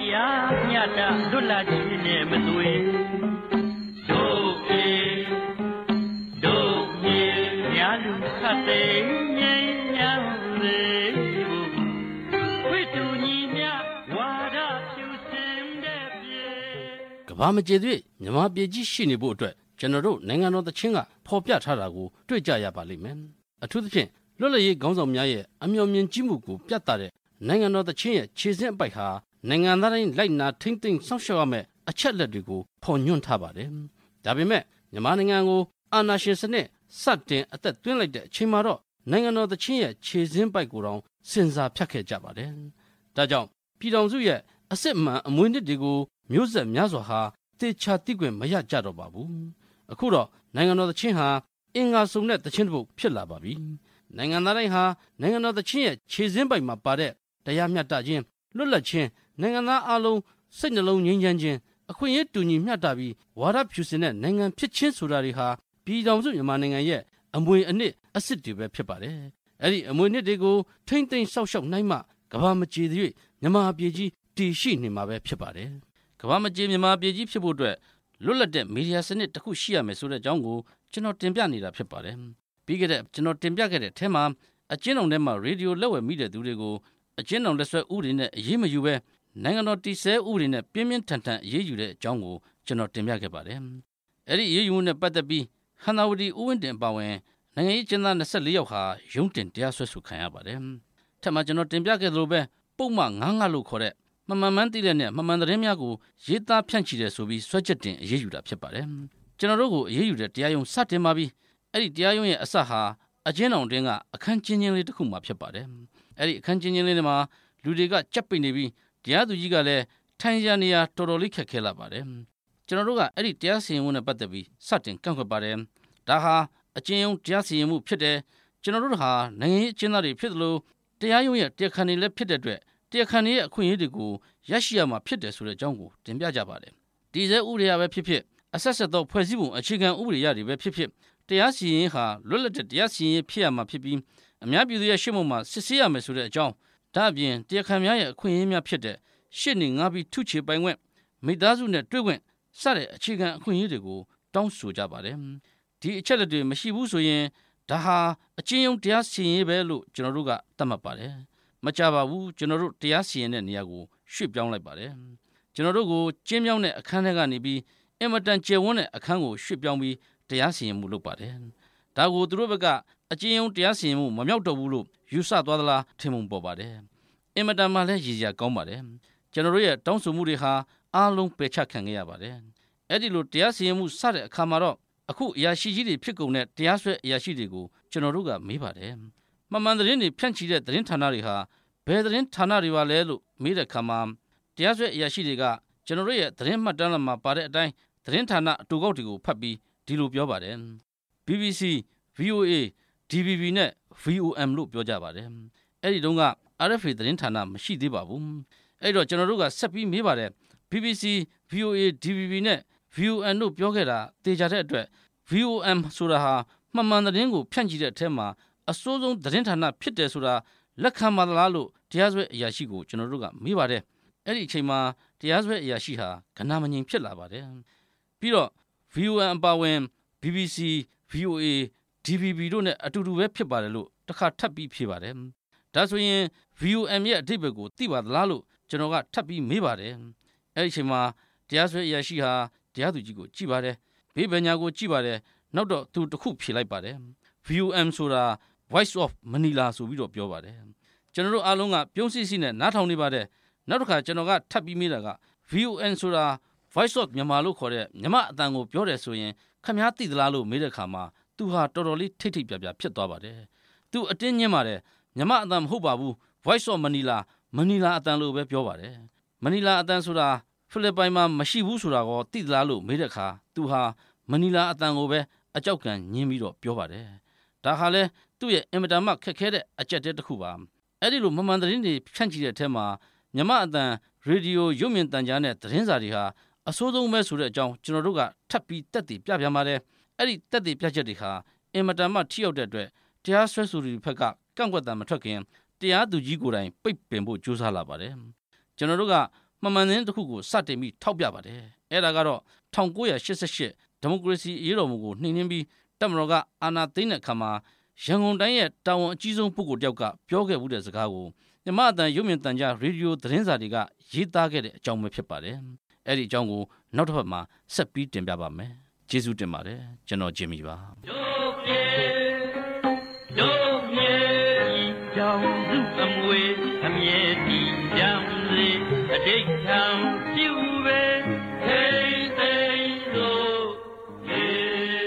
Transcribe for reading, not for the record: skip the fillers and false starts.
တရားမျှတလွတ်လပ်ခြင်းနဲ့မသွေတို့ပြေတို့မြေများလူခတ်သိငြိမ်းချမ်းလေဘူးဝိတုညီမြဝါဒဖြူစင်တဲ့ပြေကဘာမကျေတွေ့မြန်မာပြည်ကြီးရှိနေဖို့အတွက်ကျွန်တော်တို့နိုင်ငံတော်သချင်းကဖော်ပြထားတာကိုတွေ့ကြရပါလိမ့်မယ်အထူးသဖြင့်လွတ်လပ်ရေးခေါင်းဆောင်များရဲ့အမျှော်မြင်ကြီးမှုကိုပြသတဲ့နိုင်ငံတော်သချင်းရဲ့ခြေစင်းအပိုက်ဟာနိုင်ငံသားတိုင်းလိုက်နာထိမ့်သိမ်းစောင့်ရှောက်ရမယ့်အချက်လက်တွေကိုဖော်ညွှန်းထားပါတယ်။ဒါပေမဲ့မြန်မာနိုင်ငံကိုအာဏာရှင်စနစ်စတင်အသက်သွင်းလိုက်တဲ့အချိန်မှာတော့နိုင်ငံတော်သချင်းရဲ့ခြေစင်းပိုက်ကိုတောင်စဉ်းစားဖြတ်ခဲ့ကြပါတယ်။ဒါကြောင့်ပြည်ထောင်စုရဲ့အစစ်မှန်အမွေအနှစ်တွေကိုမျိုးဆက်များစွာဟာသေချာသိခွင့်မရကြတော့ပါဘူး။အခုတော့နိုင်ငံတော်သချင်းဟာအင်္ဂါစုံတဲ့သချင်းတစ်ပုဒ်ဖြစ်လာပါပြီ။နိုင်ငံသားတိုင်းဟာနိုင်ငံတော်သချင်းရဲ့ခြေစင်းပိုက်မှာပါတဲ့တရားမျှတခြင်းလွတ်လပ်ခြင်းနိုင်ငံသားအလုံးစိတ်နှလုံးငြိမ်းချမ်းခြင်းအခွင့်အရေးတူညီမျှတပြီးဝါဒဖြူစင်တဲ့နိုင်ငံဖြစ်ခြင်းဆိုတာတွေဟာပြည်ထောင်စုမြန်မာနိုင်ငံရဲ့အမွေအနှစ်အစစ်တွေပဲဖြစ်ပါတယ်။အဲ့ဒီအမွေအနှစ်တွေကိုထိမ့်သိမ်းစောင့်ရှောက်နိုင်မှကမ္ဘာမကြေသေး၍မြန်မာပြည်ကြီးတည်ရှိနေမှာပဲဖြစ်ပါတယ်။ကမ္ဘာမကြေမြန်မာပြည်ကြီးဖြစ်ဖို့အတွက်လွတ်လပ်တဲ့မီဒီယာစနစ်တစ်ခုရှိရမယ်ဆိုတဲ့အကြောင်းကိုကျွန်တော်တင်ပြနေတာဖြစ်ပါတယ်။ပြီးခဲ့တဲ့ကျွန်တော်တင်ပြခဲ့တဲ့အထက်မှာအကျဉ်းတော်ထဲမှာရေဒီယိုလက်ဝယ်မိတဲ့သူတွေကိုအကျဉ်းတော်လက်ဆွဲဥပဒေနဲ့အရေးမယူဘဲနိုင်ငံတော်တည်ဆဲဥပဒေနဲ့ပြင်းပြင်းထန်ထန်အရေးယူတဲ့အကြောင်းကိုကျွန်တော်တင်ပြခဲ့ပါတယ်။အဲ့ဒီအရေးယူမှုနဲ့ပတ်သက်ပြီးဟန္တာဝတီဦးဝင်းတင်ပါဝင်နိုင်ငံရေးကျင်းသား24ယောက်ဟာရုံးတင်တရားစွဲဆိုခံရပါတယ်။ထပ်မံကျွန်တော်တင်ပြခဲ့သလိုပဲပုံမှန်9လို့ခေါ်တဲ့မမှန်မှန်သိတဲ့နဲ့မမှန်သတင်းများကိုရေးသားဖြန့်ချီတယ်ဆိုပြီးစွဲချက်တင်အရေးယူတာဖြစ်ပါတယ်။ကျွန်တော်တို့ကိုအရေးယူတဲ့တရားရုံးစတင်ပါပြီ။အဲ့ဒီတရားရုံးရဲ့အစဟာအကျဉ်းတော်တွင်ကအခန်းချင်းချင်းလေးတစ်ခုမှဖြစ်ပါတယ်။အဲ့ဒီအခန်းချင်းချင်းလေးမှာလူတွေကကြက်ပိတ်နေပြီးတရားသူကြီးကလည်းထိုင်ရနေရတော်တော်လေးခက်ခဲလာပါတယ်။ကျွန်တော်တို့ကအဲ့ဒီတရားစီရင်မှုနဲ့ပတ်သက်ပြီးစတင်ကန့်ကွက်ပါတယ်။ဒါဟာအကျဉ်းရုံးတရားစီရင်မှုဖြစ်တယ်။ကျွန်တော်တို့ဟာနိုင်ငံရေးအကျဉ်းသားတွေဖြစ်သလိုတရားရုံးရဲ့တရားခံတွေလည်းဖြစ်တဲ့အတွက်တရားခံတွေရဲ့အခွင့်အရေးတွေကိုရရှိရမှာဖြစ်တယ်ဆိုတဲ့အကြောင်းကိုတင်ပြကြပါတယ်။ဒီစဲဥပဒေရပဲဖြစ်ဖြစ်အဆက်ဆက်သောဖွဲ့စည်းပုံအခြေခံဥပဒေရတွေပဲဖြစ်ဖြစ်တရားစီရင်ဟာလွတ်လပ်တဲ့တရားစီရင်ဖြစ်ရမှာဖြစ်ပြီးအများပြည်သူရဲ့ရှေ့မှောက်မှာစစ်ဆေးရမယ်ဆိုတဲ့အကြောင်းဒါအပြင်တရားခံများရဲ့အခွင့်အရေးများဖြစ်တဲ့ရှစ်နေငါပြီးထုချေပိုင်ခွင့်မိသားစုနဲ့တွေ့ခွင့်စတဲ့အခြေခံအခွင့်အရေးတွေကိုတောင်းဆိုကြပါတယ်။ဒီအချက်လက်တွေမရှိဘူးဆိုရင်ဒါဟာအကျဉ်းရုံးတရားစီရင်ပဲလို့ကျွန်တော်တို့ကသတ်မှတ်ပါတယ်။မကြပါဘူးကျွန်တော်တို့တရားစီရင်တဲ့နေရာကိုရွှေ့ပြောင်းလိုက်ပါတယ်။ကျွန်တော်တို့ကိုကျင်းမြောင်းတဲ့အခန်းထဲကနေပြီးအင်မတန်ကျယ်ဝန်းတဲ့အခန်းကိုရွှေ့ပြောင်းပြီးတရားစီရင်မှုလုပ်ပါတယ်။ဒါကိုသူတို့ဘက်ကအကျဉ်းရုံးတရားစီရင်မှုမမြောက်တော့ဘူးလို့ယူဆသွားသလားထင်ပုံပေါ်ပါတယ်။အင်မတန်မှလည်းရည်ရကောင်းပါတယ်။ကျွန်တော်တို့ရဲ့တောင်းဆိုမှုတွေဟာအားလုံးပယ်ချခံခဲ့ရပါတယ်။အဲ့ဒီလိုတရားစီရင်မှုစတဲ့အခါမှာတော့အခုအရာရှိကြီးတွေဖြစ်ကုန်တဲ့တရားစွဲအရာရှိတွေကိုကျွန်တော်တို့ကမေးပါတယ်။မှန်မှန်သတင်းတွေဖြန့်ချီတဲ့သတင်းဌာနတွေဟာဘယ်သတင်းဌာနတွေပါလဲလို့မေးတဲ့အခါမှာတရားစွဲအရာရှိတွေကကျွန်တော်တို့ရဲ့သတင်းမှတ်တမ်းမှာပါတဲ့အတိုင်းသတင်းဌာနအတူကောက်တွေကိုဖတ်ပြီးဒီလိုပြောပါတယ်။ BBC, VOA, DVB နဲ့ VOM လို့ပြောကြပါတယ်။အဲ့ဒီတုန်းက RFA သတင်းဌာနမရှိသေးပါဘူး။အဲ့တော့ကျွန်တော်တို့ကဆက်ပြီးမေးပါတယ်။ BBC, VOA, DVB နဲ့ VOM တို့ပြောခဲ့တာသေချာတဲ့အတွက် VOM ဆိုတာဟာမှန်မှန်သတင်းကိုဖြန့်ချီတဲ့အထက်မှာအစိုးဆုံးသတင်းဌာနဖြစ်တယ်ဆိုတာလက်ခံပါသလားလို့တရားစွဲအရာရှိကိုကျွန်တော်တို့ကမေးပါတယ်။အဲ့ဒီအချိန်မှာတရားစွဲအရာရှိဟာကဏ္ဍမငြိမ်ဖြစ်လာပါတယ်။ပြီးတော့ VOM အပါဝင် BBC, VOA, DVB တို့နဲ့အတူတူပဲဖြစ်ပါတယ်လို့တစ်ခါထပ်ပြီးဖြေပါတယ်။ဒါဆိုရင် VOM ရဲ့အဓိပ္ပာယ်ကိုသိပါသလားလို့ကျွန်တော်ကထပ်ပြီးမေးပါတယ်။အဲ့ဒီအချိန်မှာတရားစွဲအရာရှိဟာတရားသူကြီးကိုကြည့်ပါတယ်။ဘေးပညာကိုကြည့်ပါတယ်။နောက်တော့သူတစ်ခုဖြေလိုက်ပါတယ်။ VOM ဆိုတာ Voice of Manila ဆိုပြီးတော့ပြောပါတယ်။ကျွန်တော်တို့အားလုံးကပြုံးစီစီနဲ့နားထောင်နေပါတယ်။နောက်တစ်ခါကျွန်တော်ကထပ်ပြီးမေးတာက VOM ဆိုတာ Voice of မြန်မာလို့ခေါ်တဲ့မြမအတန်ကိုပြောတယ်ဆိုရင်ခမည်းသိသလားလို့မေးတဲ့အခါမှာသူဟာတော်တော်လေးထိတ်ထိတ်ပြပြဖြစ်သွားပါတယ်။သူအတင်းညင်းပါတယ်မြမအတန်မဟုတ်ပါဘူး Voice of Manila မနီလာအတန်လို့ပဲပြောပါတယ်။မနီလာအတန်ဆိုတာဖိလစ်ပိုင်မှာမရှိဘူးဆိုတာကိုသိသလားလို့မေးတဲ့အခါသူဟာမနီလာအတန်ကိုပဲအကြောက်ကန်ညင်းပြီးတော့ပြောပါတယ်။ဒါဟာလဲသူ့ရဲ့အင်မတန်မှခက်ခဲတဲ့အကြက်တဲတစ်ခုပါ။အဲ့ဒီလိုမမှန်သတင်းတွေဖြန့်ချီတဲ့အထက်မှာမြမအတန်ရေဒီယိုရုပ်မြင်သံကြားနဲ့သတင်းစာတွေဟာအဆိုးဆုံးပဲဆိုတဲ့အကြောင်းကျွန်တော်တို့ကထပ်ပြီးတက်တည်ပြပြန်ပါတယ်။အဲ့ဒီတက်တည်ပြချက်တွေဟာအင်မတန်မှထိရောက်တဲ့အတွက်တရားစွဲဆိုသူတွေဘက်ကကန့်ကွက်တာမထွက်ခင်တရားသူကြီးကိုယ်တိုင်ပိတ်ပင်ဖို့ကြိုးစားလာပါတယ်။ကျွန်တော်တို့ကမမှန်တဲ့တစ်ခုကိုစတင်ပြီးထောက်ပြပါတယ်အဲ့ဒါကတော့1988ဒီမိုကရေစီအရေးတော်ပုံကိုနှိမ်နင်းပြီးတပ်မတော်ကအာဏာသိမ်းတဲ့အခါမှာရန်ကုန်တိုင်းရဲ့တာဝန်အကြီးဆုံးပုဂ္ဂိုလ်တယောက်ကပြောခဲ့မှုတဲ့စကားကိုမြမအတန်ရုပ်မြင်သံကြားရေဒီယိုသတင်းစာတွေကရေးသားခဲ့တဲ့အကြောင်းပဲဖြစ်ပါတယ်အဲ့ဒီအကြောင်းကိုနောက်တစ်ဖက်မှာဆက်ပြီးတင်ပြပါမယ်ကျေးဇူးတင်ပါတယ်ကျွန်တော်ဂျင်မီပါတို့ပြေတို့မြေကြောင်စုအမွေအမြဲတည်ကြံလေအတိတ်ထံပြုပဲဟေး